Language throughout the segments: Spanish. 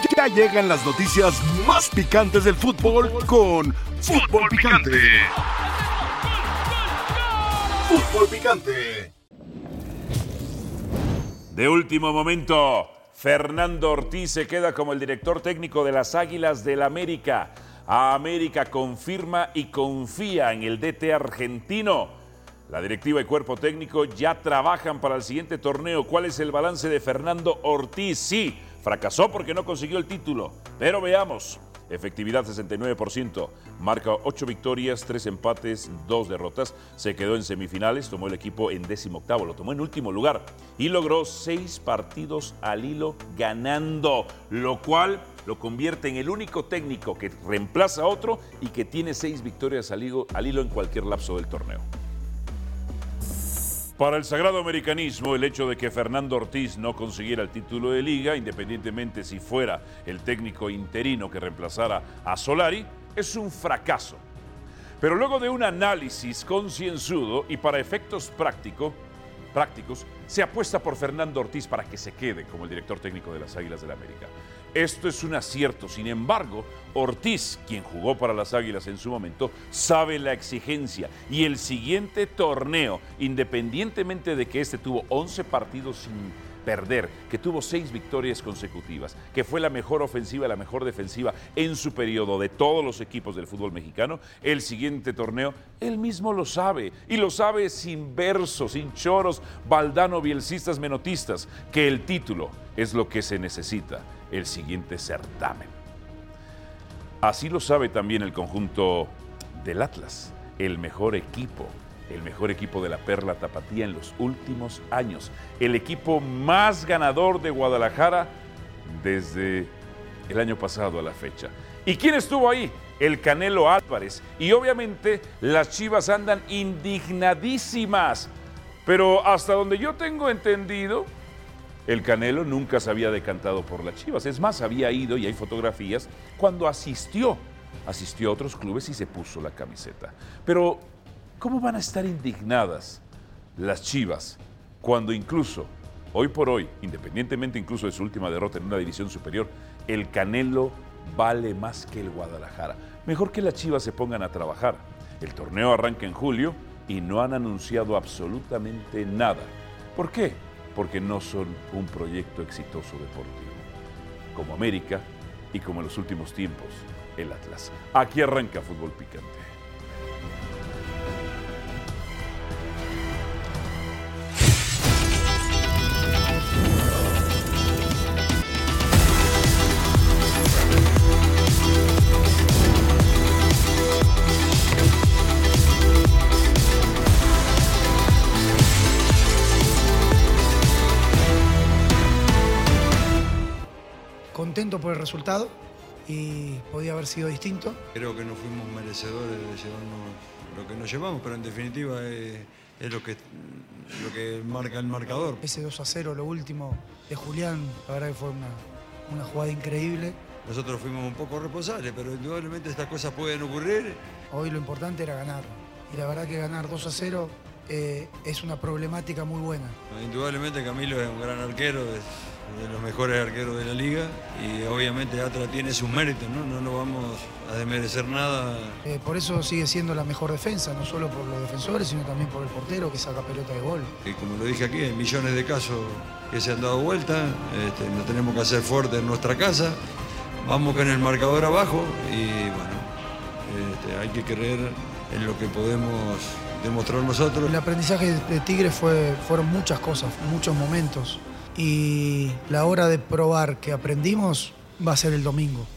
Ya llegan las noticias más picantes del fútbol con Fútbol Picante. Fútbol Picante. De último momento, Fernando Ortiz se queda como el director técnico de las Águilas del América. América confirma y confía en el DT argentino. La directiva y cuerpo técnico ya trabajan para el siguiente torneo. ¿Cuál es el balance de Fernando Ortiz? Sí, fracasó porque no consiguió el título, pero veamos. Efectividad 69%, marca 8 victorias, 3 empates, 2 derrotas. Se quedó en semifinales, tomó el equipo en 18º, lo tomó en último lugar y logró 6 partidos al hilo ganando, lo cual lo convierte en el único técnico que reemplaza a otro y que tiene 6 victorias al hilo en cualquier lapso del torneo. Para el sagrado americanismo, el hecho de que Fernando Ortiz no consiguiera el título de liga, independientemente si fuera el técnico interino que reemplazara a Solari, es un fracaso. Pero luego de un análisis concienzudo y para efectos prácticos, se apuesta por Fernando Ortiz para que se quede como el director técnico de las Águilas del América. Esto es un acierto. Sin embargo, Ortiz, quien jugó para las Águilas en su momento, sabe la exigencia. Y el siguiente torneo, independientemente de que este tuvo 11 partidos sin perder, que tuvo 6 victorias consecutivas, que fue la mejor ofensiva y la mejor defensiva en su periodo de todos los equipos del fútbol mexicano, el siguiente torneo, él mismo lo sabe. Y lo sabe sin versos, sin choros, baldano, bielcistas, menotistas, que el título es lo que se necesita. El siguiente certamen. Así lo sabe también el conjunto del Atlas, el mejor equipo de la Perla Tapatía en los últimos años, el equipo más ganador de Guadalajara desde el año pasado a la fecha. ¿Y quién estuvo ahí? El Canelo Álvarez. Y obviamente las Chivas andan indignadísimas, pero hasta donde yo tengo entendido, el Canelo nunca se había decantado por las Chivas. Es más, había ido, y hay fotografías, cuando asistió a otros clubes y se puso la camiseta. Pero, ¿cómo van a estar indignadas las Chivas cuando incluso, hoy por hoy, independientemente incluso de su última derrota en una división superior, el Canelo vale más que el Guadalajara? Mejor que las Chivas se pongan a trabajar. El torneo arranca en julio y no han anunciado absolutamente nada. ¿Por qué? Porque no son un proyecto exitoso deportivo, como América y como en los últimos tiempos el Atlas. Aquí arranca Fútbol Picante. Contento por el resultado y podía haber sido distinto. Creo que no fuimos merecedores de llevarnos lo que nos llevamos, pero en definitiva es lo que marca el marcador. Ese 2-0, lo último de Julián, la verdad que fue una jugada increíble. Nosotros fuimos un poco responsables, pero indudablemente estas cosas pueden ocurrir. Hoy lo importante era ganar, y la verdad que ganar 2-0 es una problemática muy buena. Indudablemente Camilo es un gran arquero, es de los mejores arqueros de la liga y obviamente Atlas tiene sus méritos, ¿no? No vamos a desmerecer nada. Por eso sigue siendo la mejor defensa, no solo por los defensores, sino también por el portero que saca pelota de gol. Y como lo dije aquí, hay millones de casos que se han dado vuelta, nos tenemos que hacer fuertes en nuestra casa, vamos con el marcador abajo y bueno, hay que creer en lo que podemos demostrar nosotros. El aprendizaje de Tigres fueron muchas cosas, muchos momentos. Y la hora de probar que aprendimos va a ser el domingo.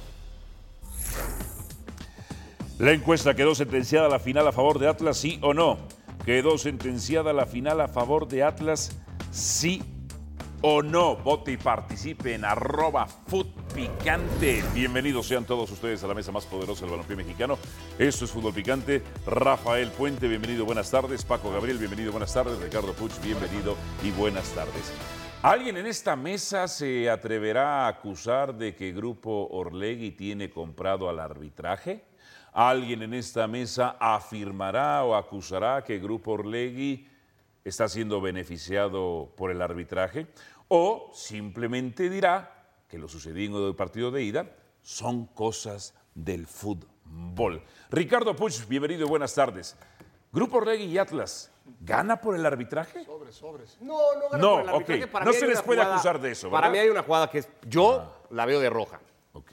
La encuesta: ¿quedó sentenciada la final a favor de Atlas, sí o no? ¿Quedó sentenciada la final a favor de Atlas, sí o no? Vote y participe en @FutPicante. Bienvenidos sean todos ustedes a la mesa más poderosa del balompié mexicano. Esto es Fútbol Picante. Rafael Puente, bienvenido, buenas tardes. Paco Gabriel, bienvenido, buenas tardes. Ricardo Puch, bienvenido y buenas tardes. ¿Alguien en esta mesa se atreverá a acusar de que Grupo Orlegui tiene comprado al arbitraje? ¿Alguien en esta mesa afirmará o acusará que Grupo Orlegui está siendo beneficiado por el arbitraje? ¿O simplemente dirá que lo sucedido en el partido de ida son cosas del fútbol. Ricardo Puig, bienvenido y buenas tardes. Grupo Orlegui y Atlas, ¿gana por el arbitraje? Sobres. No gana por el arbitraje. Ok. Para No mí se hay les una puede jugada- acusar de eso, ¿verdad? Para mí hay una jugada que la veo de roja. Ok.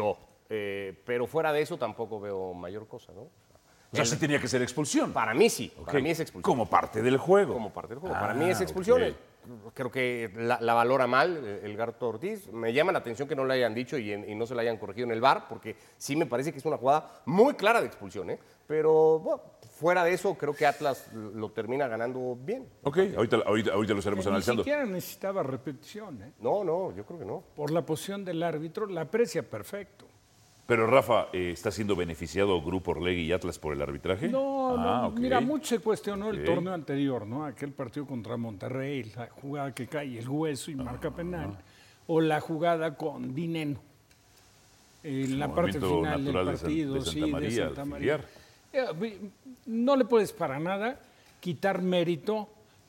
Pero fuera de eso tampoco veo mayor cosa, ¿no? O sea, sí tenía que ser expulsión. Para mí sí, Ok. para mí es expulsión. Como parte del juego. Como parte del juego. Para mí es expulsión. ok. Creo que la valora mal el Gato Ortiz. Me llama la atención que no le hayan dicho y no se la hayan corregido en el VAR, porque sí me parece que es una jugada muy clara de expulsión, ¿eh? Pero bueno, fuera de eso, creo que Atlas lo termina ganando bien. Ok, ahorita lo estaremos Ni analizando. siquiera necesitaba repetición, ¿eh? No, yo creo que no. Por la posición del árbitro, la aprecia perfecto. Pero Rafa, ¿está siendo beneficiado Grupo Orlegui y Atlas por el arbitraje? No, ok. mira, mucho se cuestionó el Ok. torneo anterior, ¿no? Aquel partido contra Monterrey, la jugada que cae el hueso y marca penal, o la jugada con Dineno, en la parte Movimiento final del natural de partido, de Santa sí, María, de Santa al María. filiar. No le puedes para nada quitar mérito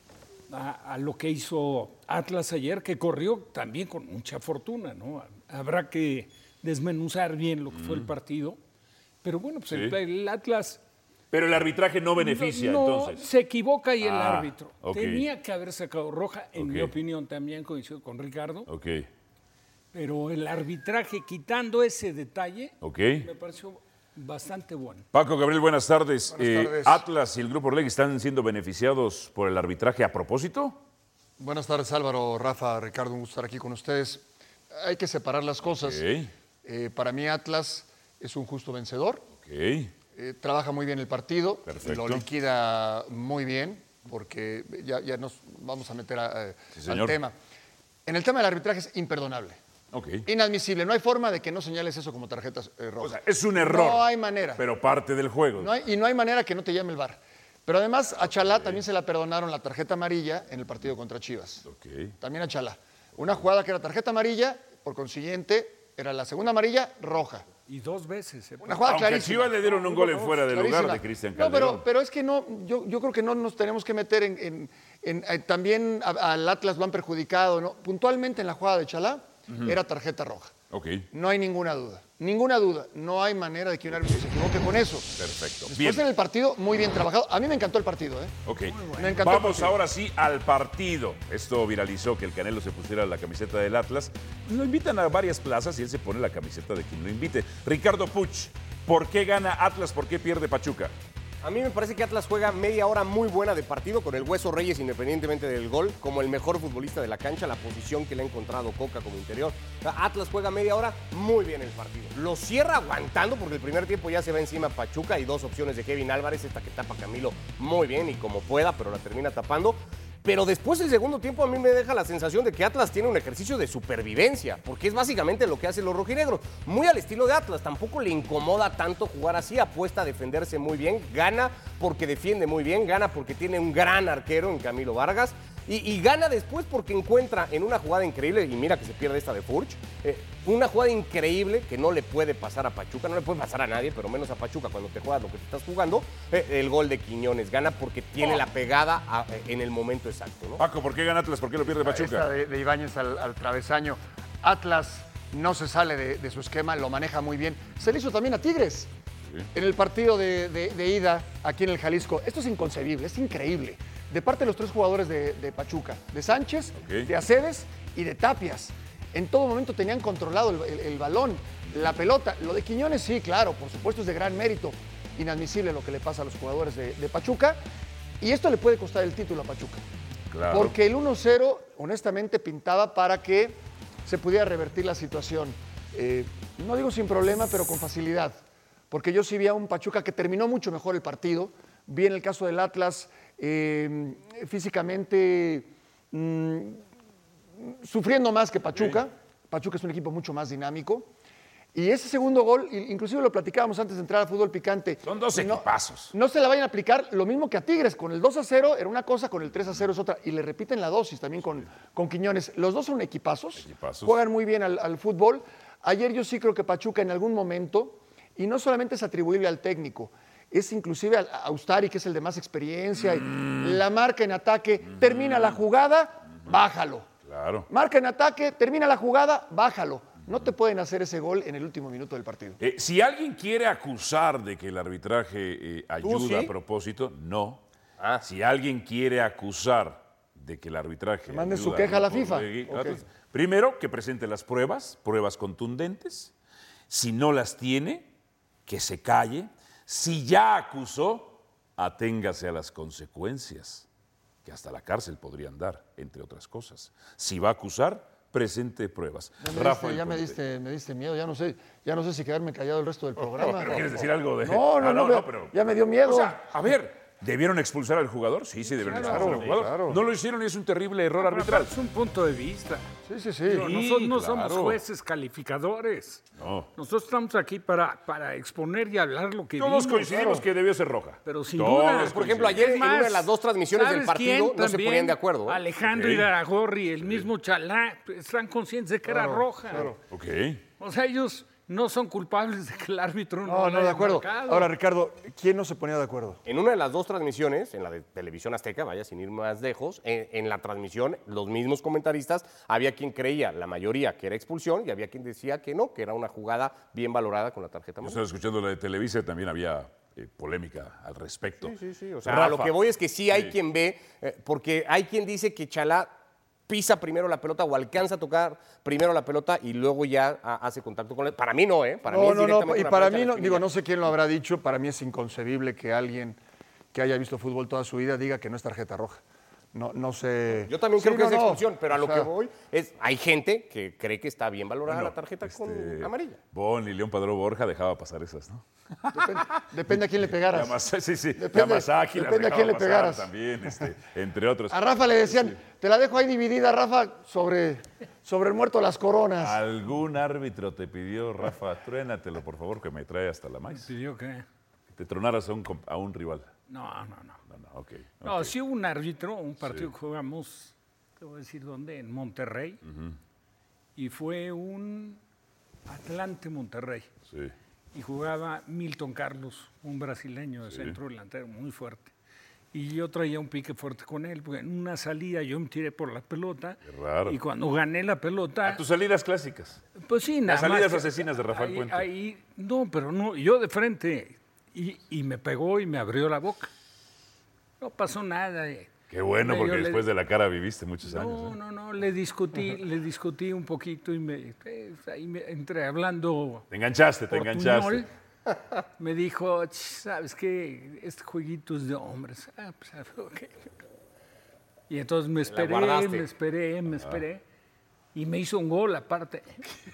a lo que hizo Atlas ayer, que corrió también con mucha fortuna, ¿no? Habrá que desmenuzar bien lo que fue el partido, pero bueno, pues Sí. el Atlas Pero el arbitraje no beneficia, no, entonces. se equivoca ahí el Ah, árbitro. ok. Tenía que haber sacado roja, en mi Ok. opinión también coincido con Ricardo, Ok, pero el arbitraje, quitando ese detalle, ok. me pareció bastante bueno. Paco, Gabriel, buenas tardes. Buenas tardes. ¿Atlas y el Grupo Orlegui están siendo beneficiados por el arbitraje a propósito? Buenas tardes, Álvaro, Rafa, Ricardo, un gusto estar aquí con ustedes. Hay que separar las cosas. Ok. Para mí Atlas es un justo vencedor, Ok. trabaja muy bien el partido, Perfecto. lo liquida muy bien, porque ya nos vamos a meter Sí, al señor. tema. En el tema del arbitraje es imperdonable, Ok. inadmisible, no hay forma de que no señales eso como tarjetas O rojas. sea, es un error. No hay manera. Pero parte del juego. Y no hay manera que no te llame el VAR. Pero además a Chalá también se la perdonaron la tarjeta amarilla en el partido contra Chivas. Ok. También a Chalá. Una jugada que era tarjeta amarilla, por consiguiente, era la segunda amarilla roja. Y dos veces. Una jugada Aunque a clarísima. Chivas le dieron un gol en fuera de lugar Clarísima. de Cristian No, Calderón. pero es que no, yo creo que no nos tenemos que meter también al Atlas lo han perjudicado, ¿no? Puntualmente en la jugada de Chalá era tarjeta roja. Ok. No hay ninguna duda. Ninguna duda. No hay manera de que un árbitro se equivoque con eso. Perfecto. Después Bien. en el partido, muy bien trabajado. A mí me encantó el partido, ¿eh? Ok. Me encantó el Vamos partido. ahora sí al partido. Esto viralizó que el Canelo se pusiera la camiseta del Atlas. Lo invitan a varias plazas y él se pone la camiseta de quien lo invite. Ricardo Puig, ¿por qué gana Atlas? ¿Por qué pierde Pachuca? A mí me parece que Atlas juega media hora muy buena de partido con el Hueso Reyes, independientemente del gol, como el mejor futbolista de la cancha, la posición que le ha encontrado Coca como interior. Atlas juega media hora muy bien el partido. Lo cierra aguantando porque el primer tiempo ya se va encima Pachuca y dos opciones de Kevin Álvarez, esta que tapa Camilo muy bien y como pueda, pero la termina tapando. Pero después el segundo tiempo a mí me deja la sensación de que Atlas tiene un ejercicio de supervivencia, porque es básicamente lo que hacen los rojinegros. Muy al estilo de Atlas, tampoco le incomoda tanto jugar así, apuesta a defenderse muy bien, gana porque defiende muy bien, gana porque tiene un gran arquero en Camilo Vargas y gana después porque encuentra en una jugada increíble, y mira que se pierde esta de Furch, una jugada increíble que no le puede pasar a Pachuca, no le puede pasar a nadie, pero menos a Pachuca cuando te juegas lo que te estás jugando, el gol de Quiñones. Gana porque tiene la pegada en el momento exacto, ¿no? Paco, ¿por qué gana Atlas? ¿Por qué lo pierde Pachuca? Esta de Ibáñez al travesaño. Atlas no se sale de su esquema, lo maneja muy bien. Se le hizo también a Tigres en el partido de ida aquí en el Jalisco. Esto es inconcebible, es increíble. De parte de los tres jugadores de Pachuca, de Sánchez, Ok. de Aceves y de Tapias. En todo momento tenían controlado el balón, la pelota. Lo de Quiñones sí, claro, por supuesto es de gran mérito. Inadmisible lo que le pasa a los jugadores de Pachuca. Y esto le puede costar el título a Pachuca. Claro. Porque el 1-0, honestamente, pintaba para que se pudiera revertir la situación. No digo sin problema, pero con facilidad. Porque yo sí vi a un Pachuca que terminó mucho mejor el partido. Vi en el caso del Atlas, físicamente sufriendo más que Pachuca. Pachuca es un equipo mucho más dinámico. Y ese segundo gol, inclusive lo platicábamos antes de entrar al fútbol picante. Son dos equipazos. No se la vayan a aplicar lo mismo que a Tigres. Con el 2-0 era una cosa, con el 3-0 es otra. Y le repiten la dosis también con Quiñones. Los dos son equipazos. Juegan muy bien al fútbol. Ayer yo sí creo que Pachuca en algún momento, y no solamente es atribuible al técnico, es inclusive a Ustari, que es el de más experiencia, y la marca en ataque, termina la jugada, bájalo. Claro. Marca en ataque, termina la jugada, bájalo. No te pueden hacer ese gol en el último minuto del partido. Si alguien quiere acusar de que el arbitraje ayuda a propósito, no. Si alguien quiere acusar de que el arbitraje mande ayuda su queja a la Grupo FIFA. Orlegui, Okay. Primero, que presente las pruebas contundentes. Si no las tiene, que se calle. Si ya acusó, aténgase a las consecuencias, que hasta la cárcel podrían dar, entre otras cosas. Si va a acusar, presente pruebas. Ya me diste miedo, ya no sé si quedarme callado el resto del programa. ¿Quieres decir algo de...? No, pero... Ya me dio miedo. O sea, a ver, ¿debieron expulsar al jugador? Sí, debieron expulsar al jugador. Claro. No lo hicieron y es un terrible error arbitral. Es un punto de vista. Sí. Nosotros no somos jueces calificadores. No. Nosotros estamos aquí para exponer y hablar lo que Todos vimos. coincidimos que debió ser roja. Pero sin Todos duda. Por ejemplo, ayer Es en una de más, las dos transmisiones del ¿sabes partido quién no se también? ponían de acuerdo. Alejandro Ok. Iraragorri, el mismo Chalá, están conscientes de que era roja. Ok. O sea, ellos no son culpables de que el árbitro No, la de haya acuerdo. marcado. Ahora, Ricardo, ¿quién no se ponía de acuerdo? En una de las dos transmisiones, en la de Televisión Azteca, vaya, sin ir más lejos, en la transmisión, los mismos comentaristas, había quien creía, la mayoría, que era expulsión y había quien decía que no, que era una jugada bien valorada con la tarjeta Yo amarilla. estaba escuchando la de Televisa y también había polémica al respecto. Sí, o sea, a lo que voy es que sí hay quien ve, porque hay quien dice que Chalá pisa primero la pelota o alcanza a tocar primero la pelota y luego ya hace contacto con él. Para mí no, ¿eh? Para mí es directamente y una para plancha mí, a la espinilla. no sé quién lo habrá dicho, para mí es inconcebible que alguien que haya visto fútbol toda su vida diga que no es tarjeta roja. No sé. Yo también creo que es expulsión, pero a lo O sea, que voy es, hay gente que cree que está bien valorada la tarjeta con amarilla. Bon y León Padrón Borja dejaba pasar esas, ¿no? Depende a quién le pegaras. Yamazaki la depende a quién le dejaba pasar pegaras. también, entre otros. A Rafa le decían, te la dejo ahí dividida, Rafa, sobre el muerto de las coronas. ¿Algún árbitro te pidió, Rafa, truénatelo, por favor, que me trae hasta la maíz? ¿Pidió qué? Que te tronaras a un rival. No. No, ok. No, sí hubo un árbitro, un partido que jugamos, te voy a decir dónde, en Monterrey, y fue un Atlante Monterrey. Sí. Y jugaba Milton Carlos, un brasileño de centro delantero muy fuerte. Y yo traía un pique fuerte con él, porque en una salida yo me tiré por la pelota. Qué raro. Y cuando gané la pelota... A tus salidas clásicas. Pues sí, nada Las salidas más que asesinas de Rafael Puente. No, pero no, yo de frente. Y me pegó y me abrió la boca. No pasó nada. Qué bueno, porque Yo después de la cara viviste muchos años. No, le discutí un poquito y ahí entre hablando. Te enganchaste. portuñol, me dijo, ¿sabes qué? Este jueguito es de hombres. Pues, okay. Y entonces me esperé. Y me hizo un gol aparte.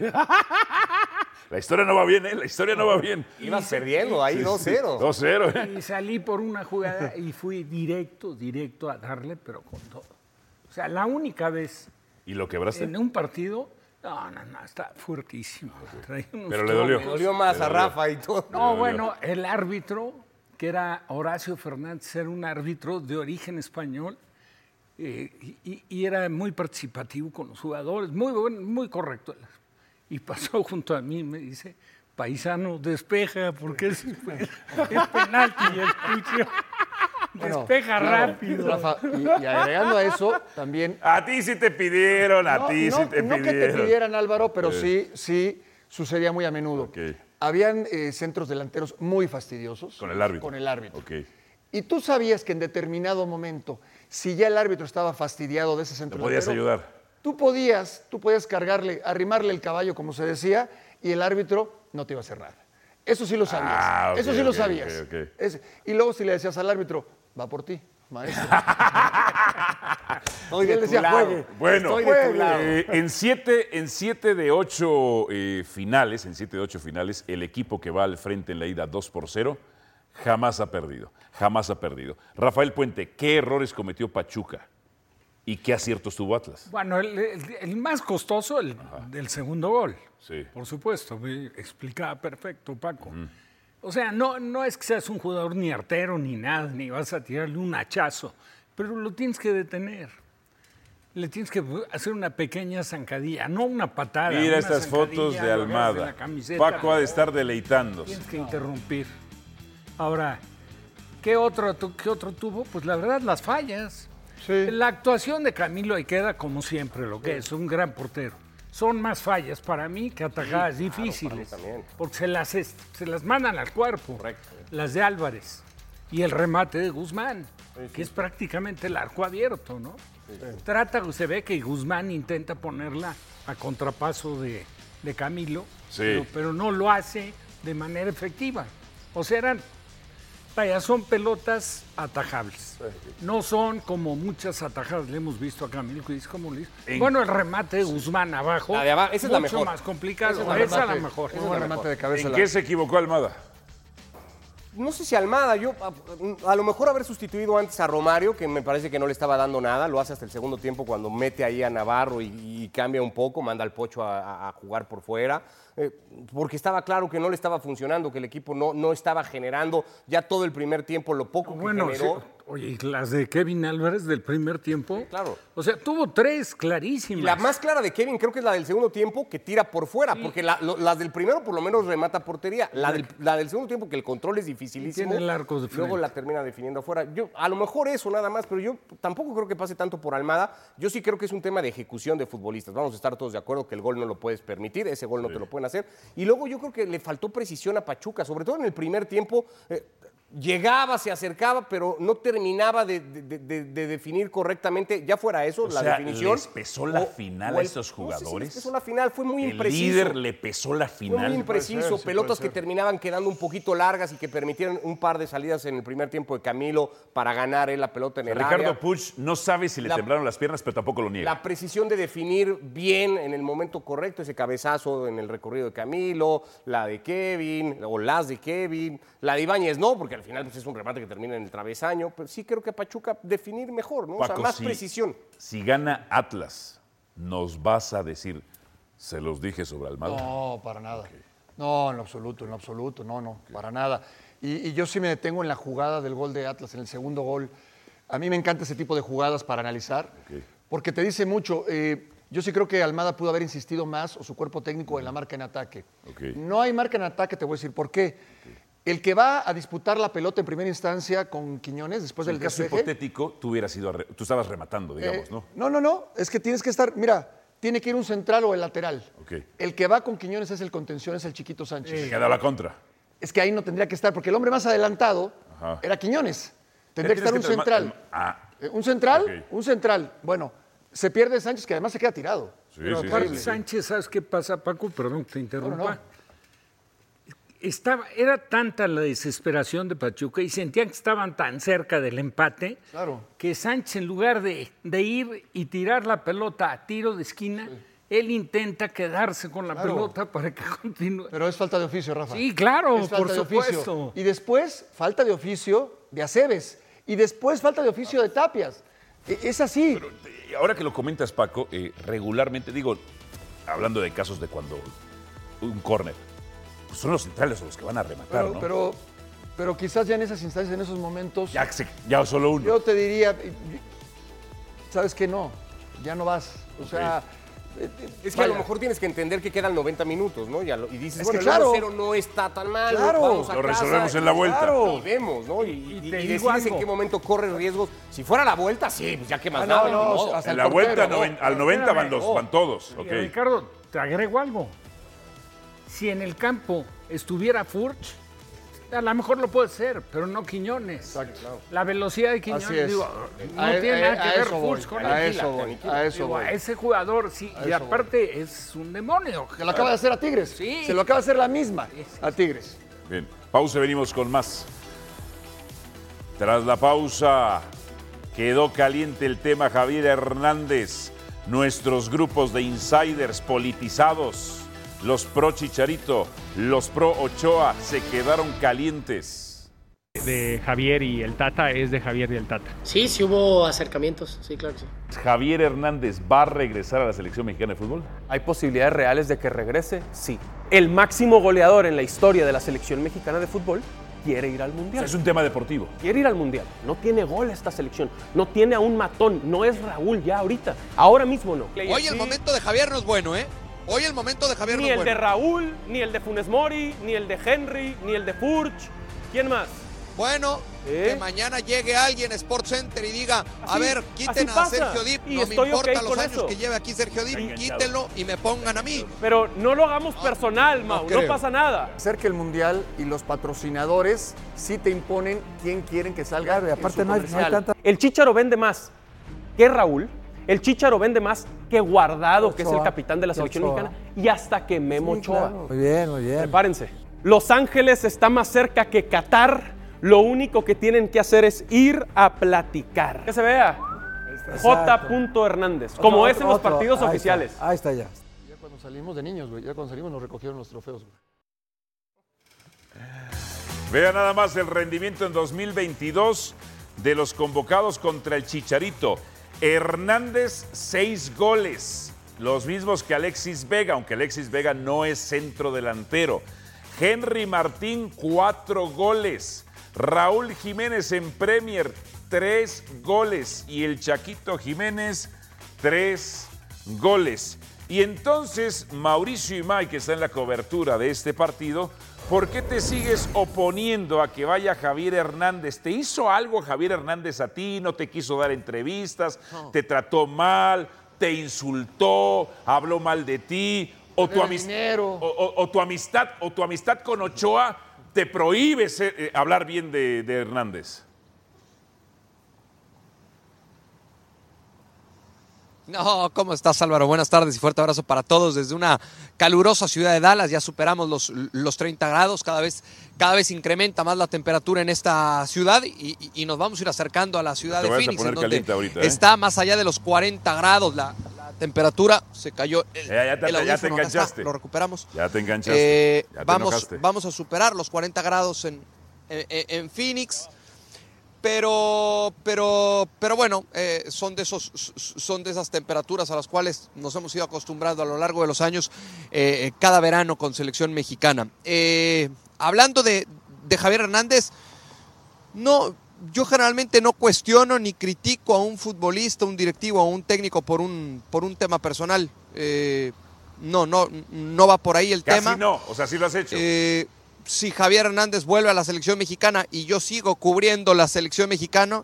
La historia no va bien, ¿eh? La historia no va bien. Ibas perdiendo ahí 2-0. 2-0, ¿eh? Y salí por una jugada y fui directo a darle, pero con todo. O sea, la única vez ¿Y lo quebraste? en un partido, no, está fuertísimo. Traía unos Pero le dolió. Me dolió más a Rafa y todo. No, bueno, el árbitro, que era Horacio Fernández, era un árbitro de origen español y era muy participativo con los jugadores, muy correcto. Y pasó junto a mí y me dice, paisano, despeja, porque es penalti y escucho. Despeja rápido. Rafa, y agregando a eso, también... A ti sí te pidieron, No que te pidieran, Álvaro, pero sí sucedía muy a menudo. Ok. Habían centros delanteros muy fastidiosos. Con el árbitro. Con el árbitro. Ok. Y tú sabías que en determinado momento, si ya el árbitro estaba fastidiado de ese centro ¿Te podías delantero, ayudar? Tú podías cargarle, arrimarle el caballo, como se decía, y el árbitro no te iba a hacer nada. Eso sí lo sabías. Ok, Eso sí lo ok, sabías. ok. Y luego si le decías al árbitro, va por ti, maestro. Estoy Y él de tu decía, lado. juegue. Bueno, Estoy de tu lado. en 7 de 8 finales, el equipo que va al frente en la ida 2-0 jamás ha perdido. Rafael Puente, ¿qué errores cometió Pachuca y qué aciertos tuvo Atlas? Bueno, el más costoso, del segundo gol. Sí. Por supuesto, me explicaba perfecto, Paco. O sea, no es que seas un jugador ni artero ni nada, ni vas a tirarle un hachazo, pero lo tienes que detener. Le tienes que hacer una pequeña zancadilla, no una patada. Mira una estas fotos zancadilla, de lo agarras Almada. la camiseta. Paco ha de estar deleitándose. Tienes que interrumpir. Ahora, ¿qué otro tuvo? Pues la verdad, las fallas. Sí. La actuación de Camilo ahí queda como siempre lo que es, un gran portero. Son más fallas para mí que atajadas difíciles, porque se las mandan al cuerpo, las de Álvarez y el remate de Guzmán, que es prácticamente el arco abierto, ¿no? Se ve que Guzmán intenta ponerla a contrapaso de Camilo, pero no lo hace de manera efectiva. O sea, son pelotas atajables. No son como muchas atajadas le hemos visto a Camilo, que dice cómo lo hizo. Bueno, el remate de Guzmán abajo, esa es la mejor. Mucho más complicado. Esa es la mejor. Remate de cabeza. ¿En qué se equivocó Almada? No sé si Almada, a lo mejor haber sustituido antes a Romario, que me parece que no le estaba dando nada, lo hace hasta el segundo tiempo cuando mete ahí a Navarro y cambia un poco, manda al Pocho a jugar por fuera, porque estaba claro que no le estaba funcionando, que el equipo no estaba generando ya todo el primer tiempo lo poco que generó. Sí. Oye, ¿y las de Kevin Álvarez del primer tiempo? Claro. O sea, tuvo 3 clarísimas. Y la más clara de Kevin creo que es la del segundo tiempo, que tira por fuera, porque las del primero por lo menos remata portería. La del segundo tiempo, que el control es dificilísimo. Tiene el arco de frente. Luego la termina definiendo afuera. A lo mejor eso nada más, pero yo tampoco creo que pase tanto por Almada. Yo sí creo que es un tema de ejecución de futbolistas. Vamos a estar todos de acuerdo que el gol no lo puedes permitir, ese gol no te lo pueden hacer. Y luego yo creo que le faltó precisión a Pachuca, sobre todo en el primer tiempo. Llegaba, se acercaba, pero no terminaba de definir correctamente, ya fuera eso, la definición. ¿Les pesó la final a estos jugadores? No sé si les pesó la final, fue muy impreciso. ¿El líder le pesó la final? Fue muy impreciso, pelotas que terminaban quedando un poquito largas y que permitieron un par de salidas en el primer tiempo de Camilo para ganar la pelota en el área. Ricardo Puig no sabe si le temblaron las piernas, pero tampoco lo niega. La precisión de definir bien en el momento correcto, ese cabezazo en el recorrido de Camilo, la de Kevin, o las de Kevin, la de Ibáñez no, porque al final pues, es un remate que termina en el travesaño, pero sí creo que a Pachuca definir mejor, ¿no? Paco, o sea, más precisión. Si gana Atlas, ¿nos vas a decir, se los dije sobre Almada? No, para nada. Okay. No, en lo absoluto, no, para nada. Y yo sí me detengo en la jugada del gol de Atlas, en el segundo gol. A mí me encanta ese tipo de jugadas para analizar, porque te dice mucho. Yo sí creo que Almada pudo haber insistido más, o su cuerpo técnico, en la marca en ataque. No hay marca en ataque, te voy a decir por qué. El que va a disputar la pelota en primera instancia con Quiñones, después del caso hipotético, tú estabas rematando, digamos, ¿no? No, es que tienes que estar, mira, tiene que ir un central o el lateral. El que va con Quiñones es el contención, es el Chiquito Sánchez. Se queda la contra. Es que ahí no tendría que estar, porque el hombre más adelantado era Quiñones. Tendría que estar un central. Un central. Bueno, se pierde Sánchez, que además se queda tirado. Sánchez, ¿sabes qué pasa, Paco? Perdón que te interrumpa. Era tanta la desesperación de Pachuca y sentían que estaban tan cerca del empate que Sánchez, en lugar de ir y tirar la pelota a tiro de esquina, él intenta quedarse con la pelota para que continúe. Pero es falta de oficio, Rafa. Sí, claro, por supuesto. Y después, falta de oficio de Aceves. Y después, falta de oficio de Tapias. Es así. Pero, ahora que lo comentas, Paco, regularmente, hablando de casos de cuando un córner, son los centrales los que van a rematar, ¿no? Pero quizás ya en esas instancias, en esos momentos... Ya solo uno. Yo te diría, ¿sabes qué? No, ya no vas. O sea... Es que a lo mejor tienes que entender que quedan 90 minutos, ¿no? Y dices, bueno, el 1-0 no está tan mal, vamos a lo casa, resolvemos en la vuelta. Y vemos, ¿no? Y decides en qué momento corre riesgos. Si fuera la vuelta, sí, pues ya que más en la vuelta, al 90 van todos. Ricardo, te agrego algo. Si en el campo estuviera Furch, a lo mejor lo puede ser, pero no Quiñones. Exacto. La velocidad de Quiñones, no tiene nada que ver Furch con a ese jugador, sí, y aparte es un demonio. Se lo acaba de hacer a Tigres. Sí. Se lo acaba de hacer la misma a Tigres. Bien, pausa, venimos con más. Tras la pausa, quedó caliente el tema Javier Hernández. Nuestros grupos de insiders politizados, los pro Chicharito, los pro Ochoa, se quedaron calientes. De Javier y el Tata es de Javier y el Tata. Sí hubo acercamientos, sí, claro que sí. ¿Javier Hernández va a regresar a la selección mexicana de fútbol? ¿Hay posibilidades reales de que regrese? Sí. El máximo goleador en la historia de la selección mexicana de fútbol quiere ir al Mundial. O sea, es un tema deportivo. Quiere ir al Mundial. No tiene gol esta selección. No tiene a un matón. No es Raúl ya ahorita. Ahora mismo no. Hoy el momento de Javier no es bueno, ¿eh? Hoy el momento de Javier no es bueno. Ni el de Raúl, ni el de Funes Mori, ni el de Henry, ni el de Furch. ¿Quién más? Bueno, que mañana llegue alguien a Sports Center y diga, a ver, quiten a Sergio Dip, no me importa los años que lleve aquí Sergio Dip, quítenlo y me pongan a mí. Pero no lo hagamos personal, Mau, no pasa nada. Cerca el Mundial y los patrocinadores sí te imponen quién quieren que salga. Claro, y aparte no hay tanta... El Chícharo vende más que Raúl, el Chícharo vende más que Guardado, que es el capitán de la selección mexicana, y hasta que Memo Ochoa. Claro. Muy bien, muy bien. Prepárense. Los Ángeles está más cerca que Qatar. Lo único que tienen que hacer es ir a platicar. Que se vea. J. Hernández, como es en los partidos oficiales. Ahí está ya. Ya cuando salimos de niños, güey, ya cuando salimos nos recogieron los trofeos, güey. Vea nada más el rendimiento en 2022 de los convocados contra el Chicharito. Hernández, 6 goles, los mismos que Alexis Vega, aunque Alexis Vega no es centro delantero. Henry Martín, 4 goles. Raúl Jiménez en Premier, 3 goles. Y el Chaquito Jiménez, 3 goles. Y entonces, Mauricio Imay, que está en la cobertura de este partido, ¿por qué te sigues oponiendo a que vaya Javier Hernández? ¿Te hizo algo Javier Hernández a ti? ¿No te quiso dar entrevistas? No. ¿Te trató mal? ¿Te insultó? ¿Habló mal de ti? ¿O tu amistad con Ochoa te prohíbe hablar bien de Hernández? No, ¿cómo estás, Álvaro? Buenas tardes y fuerte abrazo para todos desde una calurosa ciudad de Dallas. Ya superamos los 30 grados, cada vez incrementa más la temperatura en esta ciudad y nos vamos a ir acercando a la ciudad de Phoenix, en donde ahorita, está más allá de los 40 grados la temperatura. Se cayó ya te enganchaste. Lo recuperamos. Ya te enganchaste. Vamos a superar los 40 grados en Phoenix. Pero bueno, son de esas temperaturas a las cuales nos hemos ido acostumbrando a lo largo de los años, cada verano con selección mexicana. Hablando de Javier Hernández, no, yo generalmente no cuestiono ni critico a un futbolista, un directivo, a un técnico por un tema personal. No va por ahí el tema. Casi no, o sea, sí lo has hecho. Si Javier Hernández vuelve a la selección mexicana y yo sigo cubriendo la selección mexicana,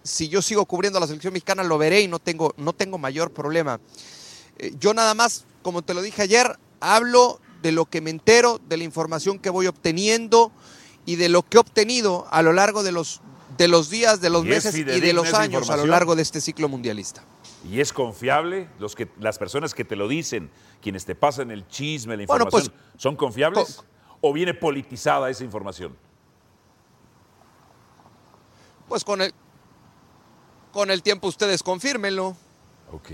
lo veré y no tengo mayor problema. Yo nada más, como te lo dije ayer, hablo de lo que me entero, de la información que voy obteniendo y de lo que he obtenido a lo largo de los días, de los meses y de los años a lo largo de este ciclo mundialista. ¿Y es confiable? Las personas que te lo dicen, quienes te pasan el chisme, la información, ¿son confiables? ¿O viene politizada esa información? Pues con el tiempo ustedes confírmenlo. Ok.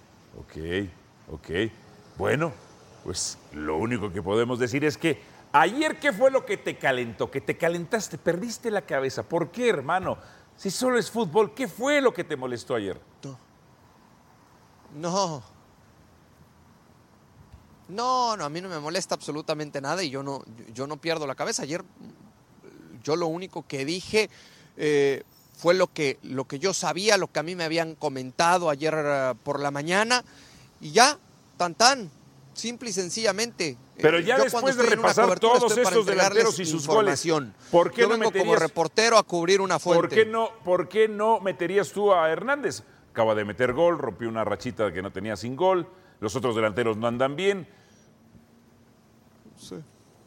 Bueno, pues lo único que podemos decir es que ayer, ¿qué fue lo que te calentó? Que te calentaste, perdiste la cabeza. ¿Por qué, hermano? Si solo es fútbol, ¿qué fue lo que te molestó ayer? No, a mí no me molesta absolutamente nada y yo no pierdo la cabeza. Ayer yo lo único que dije fue lo que yo sabía, lo que a mí me habían comentado ayer por la mañana y ya, tan, simple y sencillamente. Pero ya después de repasar todos estos delanteros y sus goles, ¿por qué yo vengo como reportero a cubrir una fuente? ¿Por qué no meterías tú a Hernández? Acaba de meter gol, rompió una rachita que no tenía sin gol. Los otros delanteros no andan bien. Sí.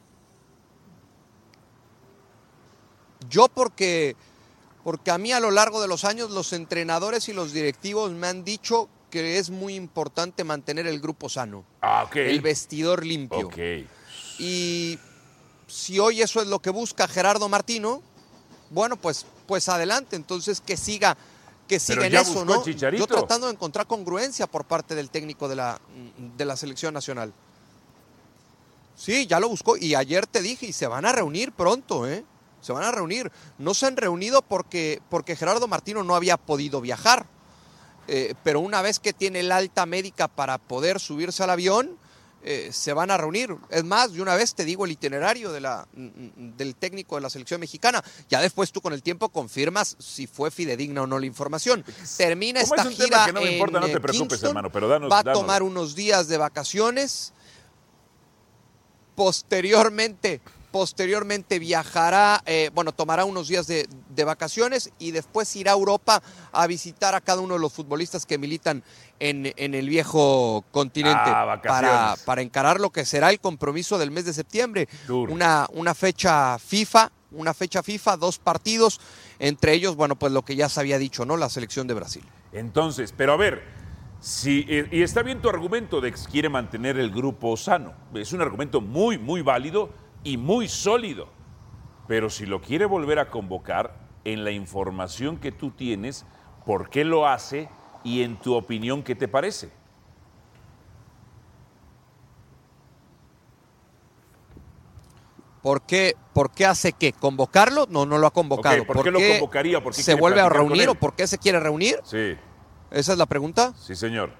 Yo porque a mí a lo largo de los años los entrenadores y los directivos me han dicho que es muy importante mantener el grupo sano. El vestidor limpio. Y si hoy eso es lo que busca Gerardo Martino, bueno, pues adelante. Entonces que siga en eso, ¿no? Yo tratando de encontrar congruencia por parte del técnico de la selección nacional. Sí, ya lo buscó y ayer te dije, y se van a reunir pronto, se van a reunir. No se han reunido porque Gerardo Martino no había podido viajar, pero una vez que tiene el alta médica para poder subirse al avión, se van a reunir. Es más, de una vez te digo el itinerario del técnico de la selección mexicana. Ya después tú con el tiempo confirmas si fue fidedigna o no la información. Termina esta gira que no me importa, no te preocupes, Kingston, hermano, pero danos. Va a tomar unos días de vacaciones posteriormente viajará, tomará unos días de vacaciones y después irá a Europa a visitar a cada uno de los futbolistas que militan en el viejo continente para encarar lo que será el compromiso del mes de septiembre. Una fecha FIFA, 2 partidos, entre ellos, pues lo que ya se había dicho, ¿no? La selección de Brasil. Entonces, pero a ver, y está bien tu argumento de que quiere mantener el grupo sano. Es un argumento muy, muy válido y muy sólido. Pero si lo quiere volver a convocar, en la información que tú tienes, ¿por qué lo hace? Y en tu opinión, ¿qué te parece? ¿Por qué hace qué? ¿Convocarlo? No lo ha convocado. Okay, ¿por qué lo convocaría? ¿Por qué se vuelve a reunir o por qué se quiere reunir? Sí. ¿Esa es la pregunta? Sí, señor.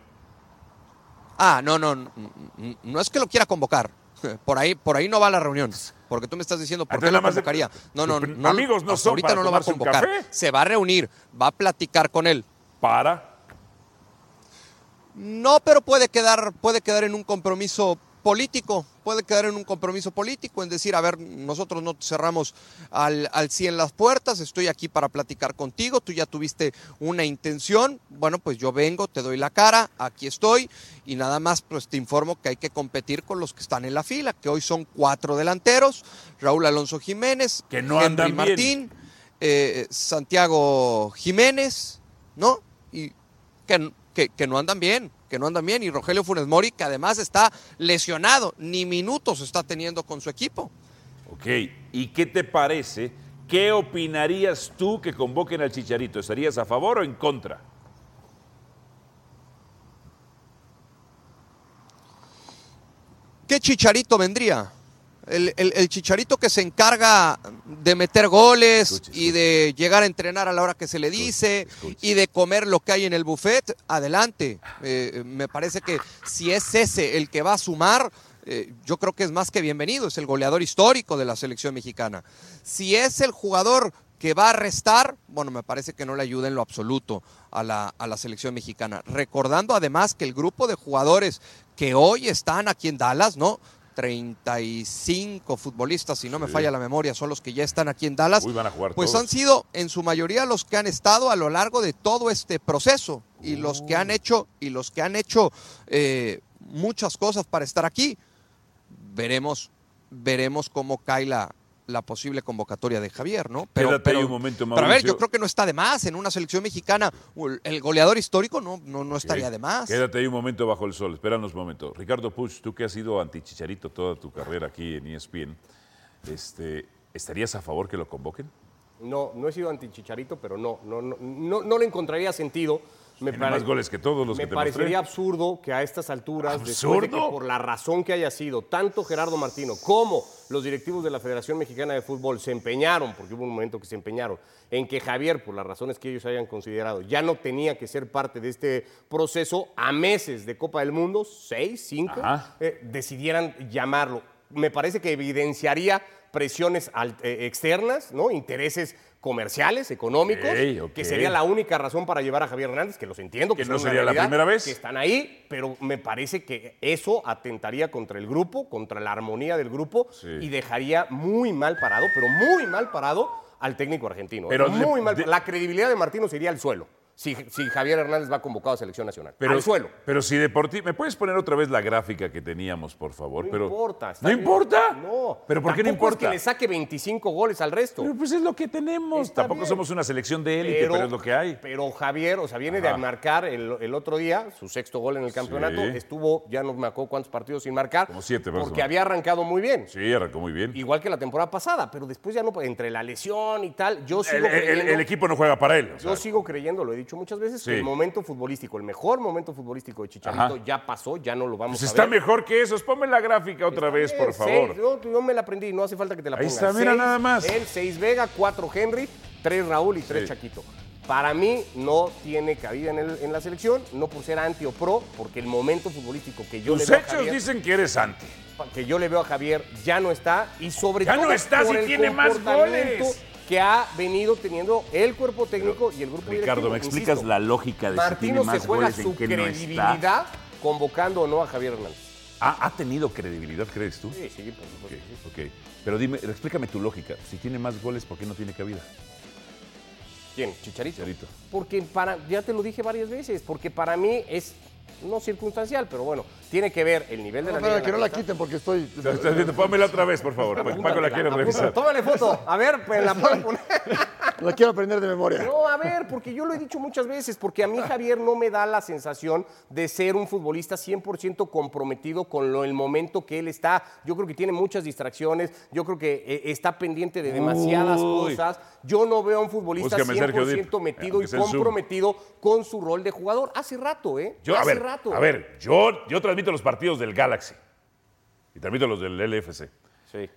No es que lo quiera convocar. Por ahí no va la reunión. Porque tú me estás diciendo, ¿por qué lo convocaría? No. Amigos no son ahorita para no lo va a convocar. Se va a reunir, va a platicar con él. ¿Para? No, pero puede quedar en un compromiso político. En decir, a ver, nosotros no cerramos al 100 las puertas, estoy aquí para platicar contigo, tú ya tuviste una intención, pues yo vengo, te doy la cara, aquí estoy, y nada más pues te informo que hay que competir con los que están en la fila, que hoy son 4 delanteros, Raúl Alonso Jiménez, que no andan Henry Martín, Santiago Jiménez, ¿no? Y que no andan bien. Y Rogelio Funes Mori, que además está lesionado, ni minutos está teniendo con su equipo. Ok, ¿y qué te parece? ¿Qué opinarías tú que convoquen al Chicharito? ¿Estarías a favor o en contra? ¿Qué Chicharito vendría? El Chicharito que se encarga de meter goles y de llegar a entrenar a la hora que se le dice y de comer lo que hay en el buffet, adelante. Me parece que si es ese el que va a sumar, yo creo que es más que bienvenido. Es el goleador histórico de la selección mexicana. Si es el jugador que va a restar, me parece que no le ayuda en lo absoluto a la selección mexicana. Recordando además que el grupo de jugadores que hoy están aquí en Dallas, ¿no? 35 futbolistas, si no me falla la memoria, son los que ya están aquí en Dallas. Van a jugar pues todos. Han sido en su mayoría los que han estado a lo largo de todo este proceso y los que han hecho muchas cosas para estar aquí. Veremos cómo cae la posible convocatoria de Javier, ¿no? Pero un momento, Mauricio. Pero a ver, yo creo que no está de más en una selección mexicana. El goleador histórico no estaría de más. Quédate ahí un momento bajo el sol, espéranos un momento. Ricardo Puig, tú que has sido anti-Chicharito toda tu carrera aquí en ESPN, ¿estarías a favor que lo convoquen? No he sido anti-Chicharito, pero no le encontraría sentido. Tiene más goles que todos los que te mostré. Me parecería absurdo que a estas alturas, después de que por la razón que haya sido, tanto Gerardo Martino como los directivos de la Federación Mexicana de Fútbol se empeñaron, porque hubo un momento que se empeñaron, en que Javier, por las razones que ellos hayan considerado, ya no tenía que ser parte de este proceso, a meses de Copa del Mundo, 6, 5, decidieran llamarlo. Me parece que evidenciaría presiones externas, ¿no? Intereses comerciales, económicos, que sería la única razón para llevar a Javier Hernández, que los entiendo, que no sería la primera vez, que están ahí, pero me parece que eso atentaría contra el grupo, contra la armonía del grupo y dejaría muy mal parado, pero muy mal parado al técnico argentino. Pero la credibilidad de Martino se iría al suelo. Si Javier Hernández va convocado a Selección Nacional. Al suelo. Pero si Deportivo... ¿Me puedes poner otra vez la gráfica que teníamos, por favor? No importa. ¿No importa? No. ¿Pero por qué no importa? Es que le saque 25 goles al resto. Pero pues es lo que tenemos. Tampoco somos una selección de élite, pero es lo que hay. Pero Javier, viene de marcar el otro día, su 6º gol en el campeonato. Estuvo, ya no me acuerdo cuántos partidos sin marcar. Como 7. Porque había arrancado muy bien. Sí, arrancó muy bien. Igual que la temporada pasada, pero después ya no, entre la lesión y tal, yo sigo creyendo... El equipo no juega para él. Yo sigo creyendo, lo he dicho muchas veces, que el momento futbolístico, el mejor momento futbolístico de Chicharito ya pasó, ya no lo vamos a ver. Está mejor que eso. Ponme la gráfica otra vez, por favor. No me la aprendí, no hace falta que te la pongas. Ahí está, mira nada más. 6 Vega, 4 Henry, 3 Raúl y 3 Chaquito. Para mí no tiene cabida en la selección, no por ser anti o pro, porque el momento futbolístico que yo le veo a Javier... Tus hechos dicen que eres anti. Que yo le veo a Javier ya no está, y sobre todo... Ya no está si tiene más goles. Que ha venido teniendo el cuerpo técnico y el grupo directivo. Ricardo, ¿me explicas la lógica de si tiene más goles en que no está? Martino se juega su credibilidad convocando o no a Javier Hernández. ¿Ha tenido credibilidad, crees tú? Sí, por supuesto. Ok. Pero dime, explícame tu lógica. Si tiene más goles, ¿por qué no tiene cabida? ¿Quién? ¿Chicharito? Chicharito. Porque ya te lo dije varias veces, porque para mí es no circunstancial, pero bueno, tiene que ver el nivel de la liga. Pero que no la quiten porque estoy... Pónmela otra vez, por favor. Paco la quiere revisar. Tómale foto. A ver, pues la pueden poner. La quiero aprender de memoria. No, a ver, porque yo lo he dicho muchas veces, porque a mí Javier no me da la sensación de ser un futbolista 100% comprometido con el momento que él está. Yo creo que tiene muchas distracciones, yo creo que está pendiente de demasiadas cosas. Yo no veo a un futbolista 100% metido y comprometido con su rol de jugador. Hace rato, ¿eh? Hace rato. A ver, yo transmito los partidos del Galaxy y transmito los del LFC. Sí.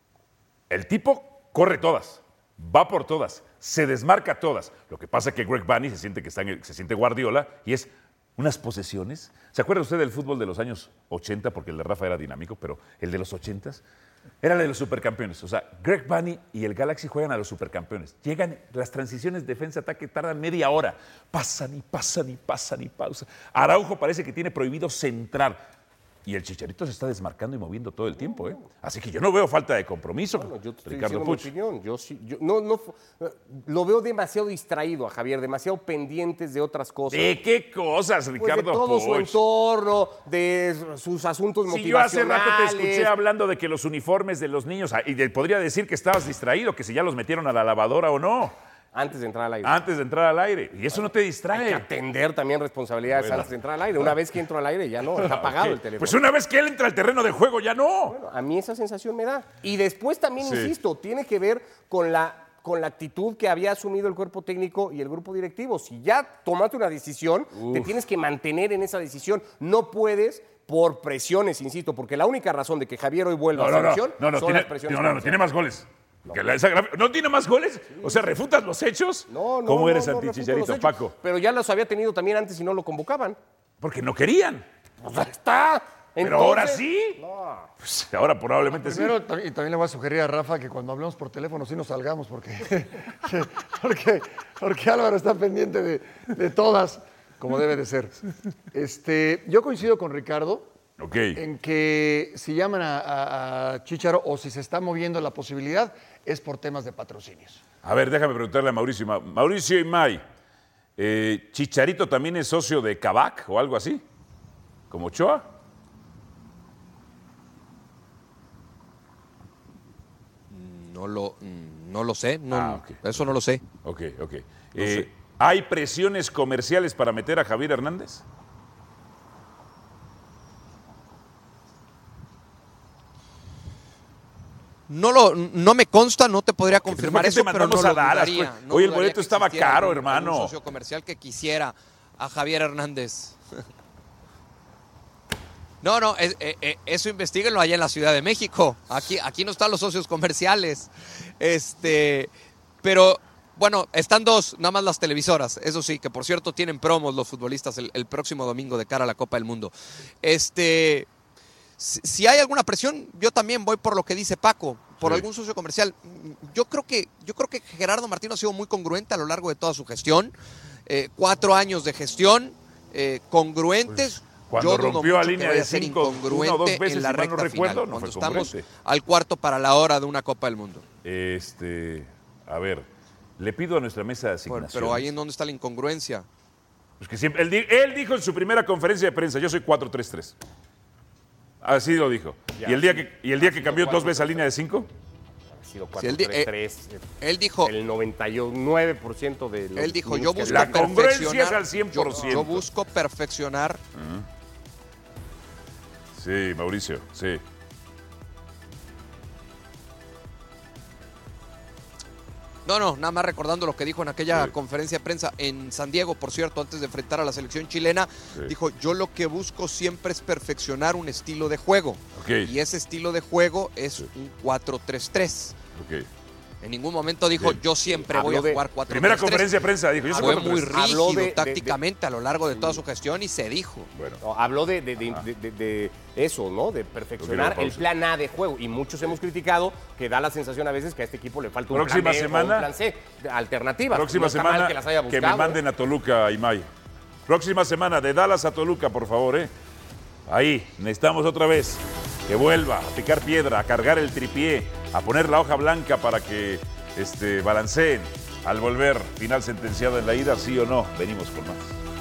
El tipo corre todas. Va por todas, se desmarca todas. Lo que pasa es que Greg Vanney se siente Guardiola y es unas posesiones. ¿Se acuerda usted del fútbol de los años 80? Porque el de Rafa era dinámico, pero el de los 80 era el de los supercampeones. O sea, Greg Vanney y el Galaxy juegan a los supercampeones. Llegan las transiciones defensa-ataque, tardan media hora. Pasan y pausa. Araujo parece que tiene prohibido centrar. Y el Chicharito se está desmarcando y moviendo todo el tiempo, ¿eh? Así que yo no veo falta de compromiso, bueno, yo te estoy Ricardo Puig. Mi opinión. Yo lo veo demasiado distraído a Javier, demasiado pendientes de otras cosas. ¿De qué cosas, Ricardo Puig? De todo su entorno, de sus asuntos motivacionales. Yo hace rato te escuché hablando de que los uniformes de los niños, y podría decir que estabas distraído, que si ya los metieron a la lavadora o no. Antes de entrar al aire. Antes de entrar al aire. Y eso no te distrae. Hay que atender también responsabilidades antes de entrar al aire. Una vez que entro al aire ya no, está apagado el teléfono. Pues una vez que él entra al terreno de juego ya no. Bueno, a mí esa sensación me da. Y después también, insisto, tiene que ver con la actitud que había asumido el cuerpo técnico y el grupo directivo. Si ya tomaste una decisión, te tienes que mantener en esa decisión. No puedes por presiones, insisto, porque la única razón de que Javier hoy vuelva a selección son las presiones. No, tiene más goles. ¿No tiene más goles? O sea, ¿refutas los hechos? No. ¿Cómo eres anti-Chicharito, Paco? Pero ya los había tenido también antes y no lo convocaban. Porque no querían. Pues ahí está. Pero ahora sí. No. Pues ahora probablemente primero, sí. Y también le voy a sugerir a Rafa que cuando hablemos por teléfono sí nos salgamos porque Álvaro está pendiente de todas, como debe de ser. Yo coincido con Ricardo. En que si llaman a Chicharo o si se está moviendo la posibilidad es por temas de patrocinios. A ver, déjame preguntarle a Mauricio. Mauricio Imay, ¿Chicharito también es socio de Kavak o algo así? ¿Como Ochoa? No lo sé. Eso no lo sé. Ok. No sé. ¿Hay presiones comerciales para meter a Javier Hernández? No me consta, no te podría confirmar eso, pero no lo dudaría. Oye, el boleto estaba caro, hermano. Un socio comercial que quisiera a Javier Hernández. No, eso investíguenlo allá en la Ciudad de México. Aquí no están los socios comerciales. Pero bueno, están dos, nada más las televisoras. Eso sí, que por cierto tienen promos los futbolistas el próximo domingo de cara a la Copa del Mundo. Si hay alguna presión, yo también voy por lo que dice Paco, por algún socio comercial. Yo creo que Gerardo Martino ha sido muy congruente a lo largo de toda su gestión. 4 años de gestión congruentes. Pues yo rompió a línea de 5 una o 2 veces en la recta no recuerdo, final, cuando estamos al cuarto para la hora de una Copa del Mundo. A ver, le pido a nuestra mesa de asignaciones. Pero ahí en dónde está la incongruencia. Pues que siempre, él dijo en su primera conferencia de prensa, yo soy 4-3-3. Así lo dijo. ¿Y el día que cambió 2 veces a línea de 5? Ha sido 4-3-3. Él dijo... El 99% de los... Él dijo, yo busco la congruencia es al 100%. Yo busco perfeccionar. Sí, Mauricio, sí. No, nada más recordando lo que dijo en aquella conferencia de prensa en San Diego, por cierto, antes de enfrentar a la selección chilena, dijo, yo lo que busco siempre es perfeccionar un estilo de juego. Y ese estilo de juego es un 4-3-3. En ningún momento dijo, yo siempre voy a jugar 4-3-3. Primera conferencia de prensa dijo, yo soy 4-3-3. Fue muy rígido tácticamente a lo largo de toda su gestión y se dijo. Bueno. Habló de eso, ¿no? De perfeccionar el plan A de juego. Y muchos hemos criticado que da la sensación a veces que a este equipo le falta un plan B o un plan C. Alternativas. Próxima semana que me manden a Toluca, Imay. Próxima semana de Dallas a Toluca, por favor, Ahí, necesitamos otra vez que vuelva a picar piedra, a cargar el tripié, a poner la hoja blanca para que balanceen. Al volver, final sentenciado en la ida, sí o no. Venimos con más.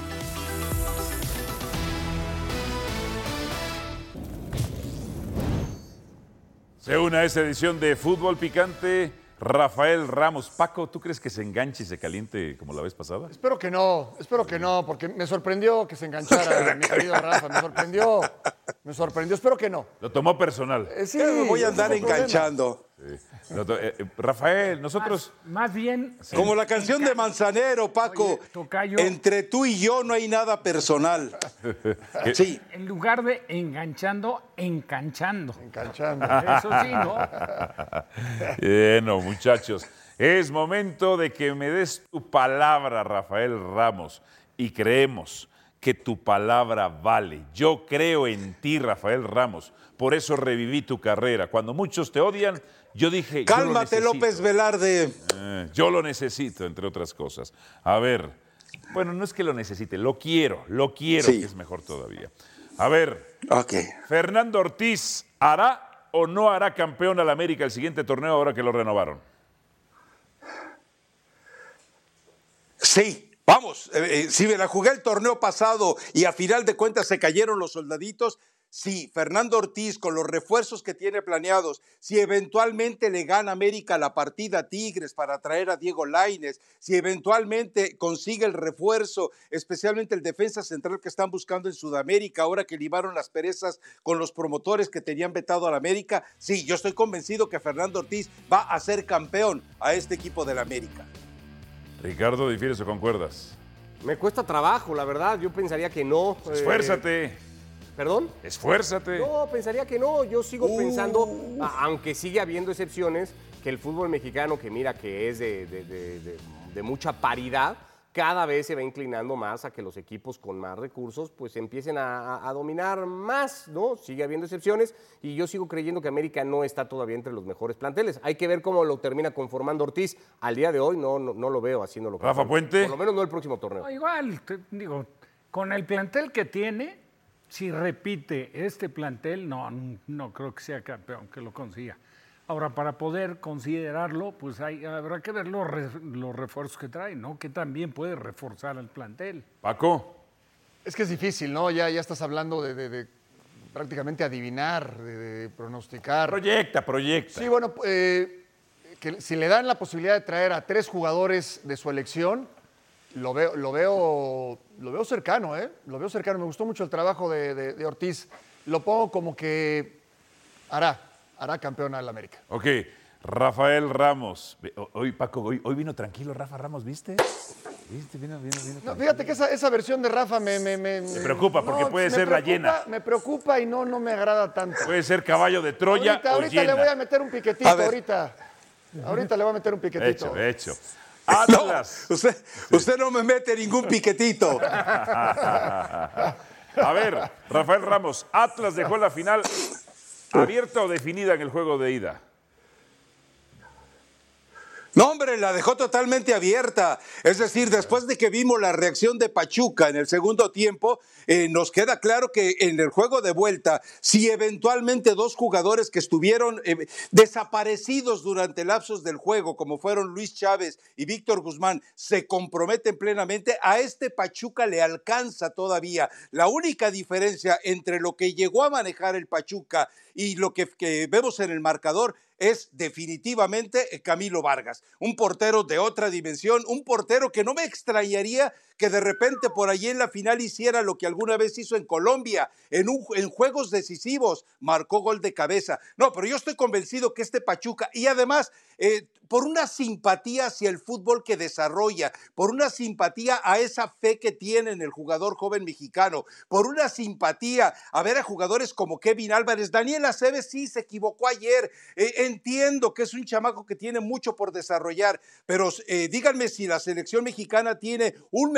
Se une a esta edición de Fútbol Picante Rafael Ramos. Paco, ¿tú crees que se enganche y se caliente como la vez pasada? Espero que no, porque me sorprendió que se enganchara mi querido Rafa, me sorprendió, espero que no. Lo tomó personal. Sí, me voy a andar enganchando. Sí. Rafael, nosotros... Más bien... Como la canción de Manzanero, Paco. Oye, tocayo, entre tú y yo no hay nada personal. Sí. En lugar de enganchando, enganchando. Eso sí, ¿no? Bueno, muchachos, es momento de que me des tu palabra, Rafael Ramos, y creemos que tu palabra vale. Yo creo en ti, Rafael Ramos, por eso reviví tu carrera. Cuando muchos te odian, yo dije... Cálmate, López Velarde. Yo lo necesito, entre otras cosas. A ver, bueno, no es que lo necesite, lo quiero, sí. Que es mejor todavía. A ver, Fernando Ortiz, ¿hará o no hará campeón al América el siguiente torneo ahora que lo renovaron? Sí, vamos, si me la jugué el torneo pasado y a final de cuentas se cayeron los soldaditos, sí, Fernando Ortiz con los refuerzos que tiene planeados, si eventualmente le gana América la partida a Tigres para traer a Diego Lainez, si eventualmente consigue el refuerzo, especialmente el defensa central que están buscando en Sudamérica, ahora que limaron las perezas con los promotores que tenían vetado a la América, sí, yo estoy convencido que Fernando Ortiz va a ser campeón a este equipo del América. Ricardo, ¿difieres o concuerdas? Me cuesta trabajo, la verdad, yo pensaría que no. Esfuérzate. ¿Perdón? Esfuérzate. No, pensaría que no. Yo sigo pensando, aunque sigue habiendo excepciones, que el fútbol mexicano, que mira que es de mucha paridad, cada vez se va inclinando más a que los equipos con más recursos pues empiecen a dominar más, ¿no? Sigue habiendo excepciones y yo sigo creyendo que América no está todavía entre los mejores planteles. Hay que ver cómo lo termina conformando Ortiz. Al día de hoy no lo veo haciéndolo. Rafa Puente. Por lo menos no el próximo torneo. No, igual, digo, con el plantel que tiene, si repite este plantel, no creo que sea campeón, que lo consiga. Ahora, para poder considerarlo, pues habrá que ver los refuerzos que trae, ¿no? Que también puede reforzar al plantel. Paco. Es que es difícil, ¿no? Ya estás hablando de prácticamente adivinar, de pronosticar. Proyecta. Sí, bueno, que si le dan la posibilidad de traer a 3 jugadores de su elección, lo veo cercano, ¿eh? Lo veo cercano. Me gustó mucho el trabajo de Ortiz. Lo pongo como que hará campeón al América. Ok, Rafael Ramos. Hoy, Paco, hoy vino tranquilo Rafa Ramos, ¿viste? ¿Viste? Vino no, fíjate que esa versión de Rafa me preocupa porque puede ser la llena. Me preocupa y no me agrada tanto. Puede ser caballo de Troya ahorita le voy a meter un piquetito, ahorita le voy a meter un piquetito. Hecho. Atlas. No, usted no me mete ningún piquetito. A ver, Rafael Ramos, Atlas dejó la final ¿abierta o definida en el juego de ida? No, hombre, la dejó totalmente abierta. Es decir, después de que vimos la reacción de Pachuca en el segundo tiempo, nos queda claro que en el juego de vuelta, si eventualmente 2 jugadores que estuvieron desaparecidos durante lapsos del juego, como fueron Luis Chávez y Víctor Guzmán, se comprometen plenamente, a este Pachuca le alcanza todavía. La única diferencia entre lo que llegó a manejar el Pachuca y lo que vemos en el marcador es definitivamente Camilo Vargas, un portero de otra dimensión, un portero que no me extrañaría que de repente por allí en la final hiciera lo que alguna vez hizo en Colombia, en juegos decisivos, marcó gol de cabeza. No, pero yo estoy convencido que este Pachuca, y además por una simpatía hacia el fútbol que desarrolla, por una simpatía a esa fe que tiene en el jugador joven mexicano, por una simpatía a ver a jugadores como Kevin Álvarez. Daniel Aceves sí se equivocó ayer, entiendo que es un chamaco que tiene mucho por desarrollar, pero díganme si la selección mexicana tiene un mejor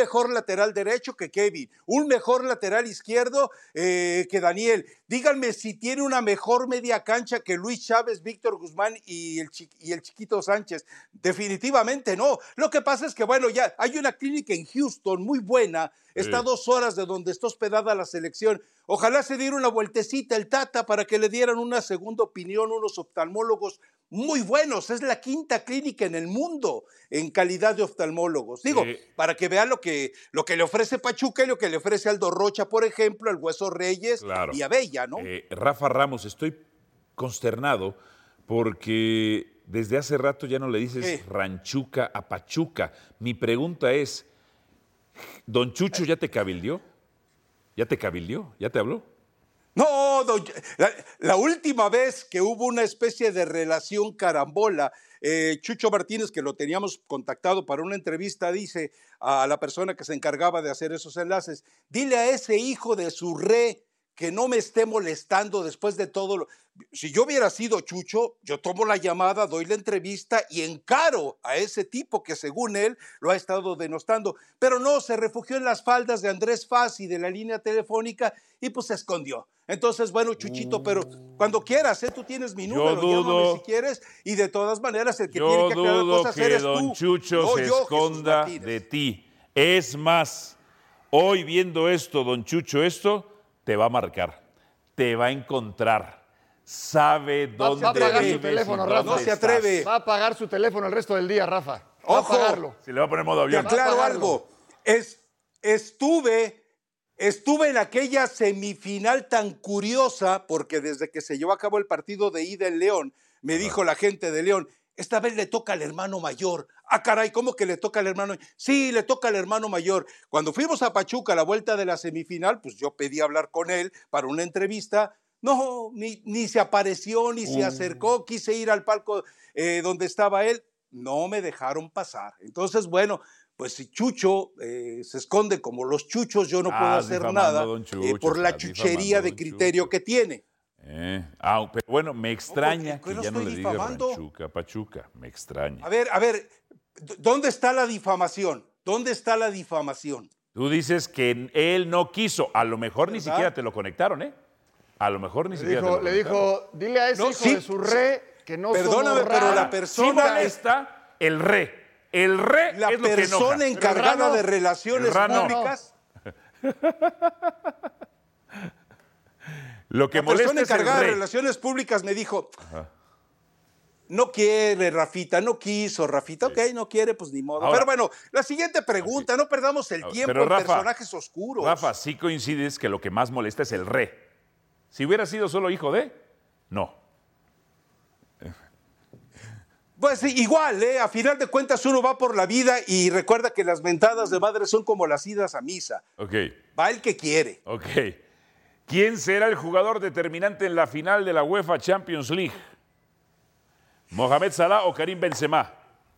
mejor lateral derecho que Kevin, un mejor lateral izquierdo que Daniel. Díganme si tiene una mejor media cancha que Luis Chávez, Víctor Guzmán y el Chiquito Sánchez. Definitivamente no. Lo que pasa es que, bueno, ya hay una clínica en Houston muy buena, está a 2 horas de donde está hospedada la selección. Ojalá se diera una vueltecita el Tata para que le dieran una segunda opinión, unos oftalmólogos muy buenos. Es la 5ª clínica en el mundo en calidad de oftalmólogos. Digo, para que vean lo que le ofrece Pachuca y lo que le ofrece Aldo Rocha, por ejemplo, al Hueso Reyes y a Bella, ¿no? Rafa Ramos, estoy consternado porque desde hace rato ya no le dices Ranchuca a Pachuca. Mi pregunta es, ¿don Chucho ya te cabildió? ¿Ya te cabildió? ¿Ya te habló? No, la última vez que hubo una especie de relación carambola, Chucho Martínez, que lo teníamos contactado para una entrevista, dice a la persona que se encargaba de hacer esos enlaces, dile a ese hijo de su re que no me esté molestando después de todo. Si yo hubiera sido Chucho, yo tomo la llamada, doy la entrevista y encaro a ese tipo que según él lo ha estado denostando. Pero no, se refugió en las faldas de Andrés Fassi de la línea telefónica y pues se escondió. Entonces, bueno, Chuchito, pero cuando quieras, tú tienes mi número, llámame si quieres, y de todas maneras el que tiene que aclarar cosas eres tú. Yo dudo que don Chucho se esconda de ti. Es más, hoy viendo esto, don Chucho, te va a marcar, te va a encontrar, sabe dónde va a apagar su vives teléfono, y Rafa. dónde No se atreve. estás. Va a apagar su teléfono el resto del día, Rafa. Va a Ojo, apagarlo. Se le va a poner modo avión. Te aclaro algo. Estuve en aquella semifinal tan curiosa, porque desde que se llevó a cabo el partido de ida en León, me dijo la gente de León, esta vez le toca al hermano mayor. Ah, caray, ¿cómo que le toca al hermano? Sí, le toca al hermano mayor. Cuando fuimos a Pachuca a la vuelta de la semifinal, pues yo pedí hablar con él para una entrevista. No, ni se apareció, ni se acercó. Quise ir al palco donde estaba él. No me dejaron pasar. Entonces, bueno, pues si Chucho se esconde como los chuchos, yo no puedo hacer nada por la chuchería de criterio que tiene. Pero bueno, me extraña que ya no le diga Ranchuca, Pachuca, me extraña. A ver, ¿dónde está la difamación? ¿Dónde está la difamación? Tú dices que él no quiso, a lo mejor ni siquiera te lo conectaron, ¿eh? A lo mejor ni siquiera te lo conectaron. Le dijo, dile a ese hijo de su re que no perdóname, pero la persona... Sí molesta el re. El re la es lo que enoja. La persona encargada de relaciones públicas... Lo que la molesta persona es el encargada de rey. relaciones públicas me dijo, no quiere Rafita, no quiso Rafita, ok, no quiere, pues ni modo. Ahora, pero bueno, la siguiente pregunta, no perdamos el tiempo en personajes oscuros. Rafa, sí coincides que lo que más molesta es el re. Si hubiera sido solo hijo de, no. Pues sí, igual, a final de cuentas uno va por la vida y recuerda que las mentadas de madre son como las idas a misa. Ok. Va el que quiere. Ok. ¿Quién será el jugador determinante en la final de la UEFA Champions League? ¿Mohamed Salah o Karim Benzema?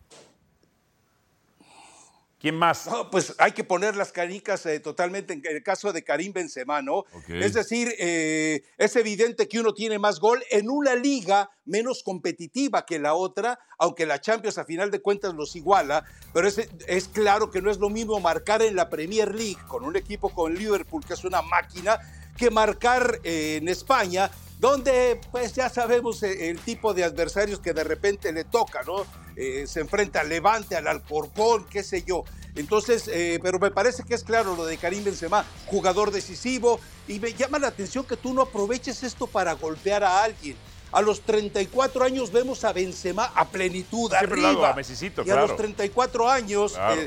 ¿Quién más? No, pues hay que poner las canicas totalmente en el caso de Karim Benzema, ¿no? Okay. Es decir, es evidente que uno tiene más gol en una liga menos competitiva que la otra, aunque la Champions a final de cuentas los iguala, pero es claro que no es lo mismo marcar en la Premier League con un equipo con Liverpool, que es una máquina, que marcar en España, donde pues ya sabemos el tipo de adversarios que de repente le toca, ¿no? Se enfrenta al Levante, al Alcorcón, qué sé yo. Entonces, pero me parece que es claro lo de Karim Benzema, jugador decisivo, y me llama la atención que tú no aproveches esto para golpear a alguien. A los 34 años vemos a Benzema a plenitud, siempre arriba. Lo hago a Mesicito, y claro. A los 34 años... Claro.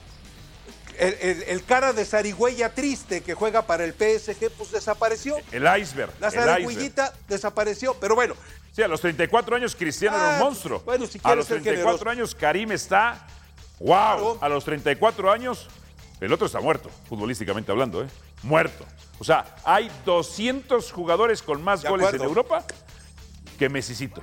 El cara de zarigüeya triste que juega para el PSG, pues desapareció. El iceberg. La zarigüeyita desapareció, pero bueno. Sí, a los 34 años Cristiano era un monstruo. Bueno, si a los 34 años Karim está... ¡Wow! Claro. A los 34 años, el otro está muerto, futbolísticamente hablando, ¿eh? Muerto. O sea, hay 200 jugadores con más goles en Europa que Mesicito.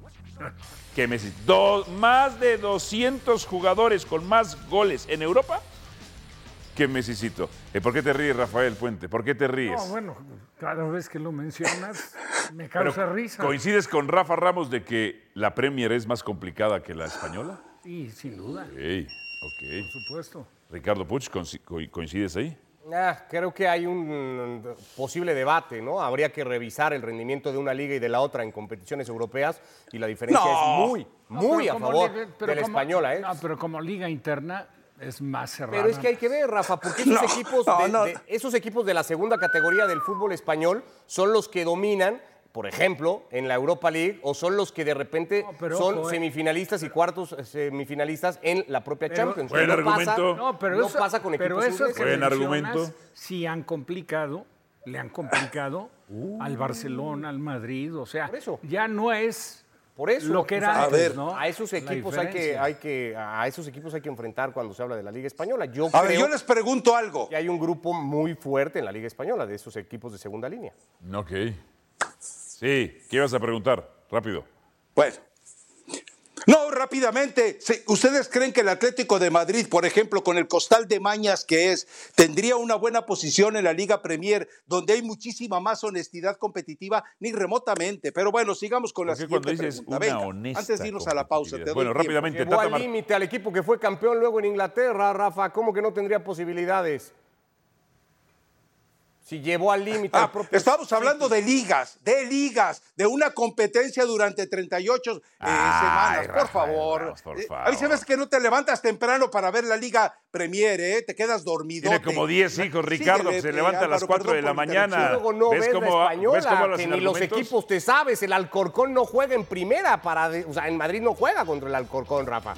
Más de 200 jugadores con más goles en Europa que Mesicito. ¿Por qué te ríes, Rafael Puente? ¿Por qué te ríes? No, bueno, cada vez que lo mencionas me causa risa. ¿Coincides con Rafa Ramos de que la Premier es más complicada que la española? Sí, sin duda. Ok. Por supuesto. Ricardo Puig, ¿coincides ahí? Creo que hay un posible debate, ¿no? Habría que revisar el rendimiento de una liga y de la otra en competiciones europeas y la diferencia es muy a favor de la española, ¿eh? No, pero como liga interna es más cerrada. Pero es que hay que ver, Rafa, porque esos equipos de la segunda categoría del fútbol español son los que dominan, por ejemplo, en la Europa League, o son los que de repente son semifinalistas y cuartos semifinalistas en la propia Champions. Buen argumento. No pasa con equipos ingleses. Buen argumento. Sí le han complicado al Barcelona, al Madrid, o sea, ya no es lo que era antes, ¿no? A esos equipos hay que enfrentar cuando se habla de la Liga Española. Yo les pregunto algo. Que hay un grupo muy fuerte en la Liga Española de esos equipos de segunda línea. Ok. Sí, ¿qué ibas a preguntar? Rápido. Bueno. No, rápidamente. ¿Ustedes creen que el Atlético de Madrid, por ejemplo, con el costal de mañas que es, tendría una buena posición en la Liga Premier, donde hay muchísima más honestidad competitiva? Ni remotamente. Pero bueno, sigamos con la siguiente pregunta. Venga, antes de irnos a la pausa. Bueno, rápidamente. Llevó al límite al equipo que fue campeón luego en Inglaterra, Rafa. ¿Cómo que no tendría posibilidades? Si llevó al límite al propio... Estamos hablando de ligas, de una competencia durante 38 semanas, por favor. A mí se ves que no te levantas temprano para ver la Liga Premier, te quedas dormido. Tiene como 10 hijos, Ricardo, que se levanta a las 4 de la mañana. Luego no ves la española, que ni los equipos te sabes. El Alcorcón no juega en primera, o sea, en Madrid no juega contra el Alcorcón, Rafa.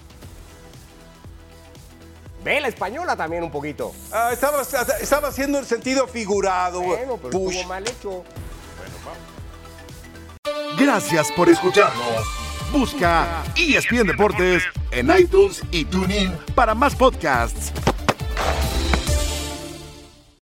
Ve la española también un poquito. Estaba haciendo el sentido figurado. Bueno, pero estuvo mal hecho. Gracias por escucharnos. Busca ESPN Deportes en iTunes y TuneIn para más podcasts.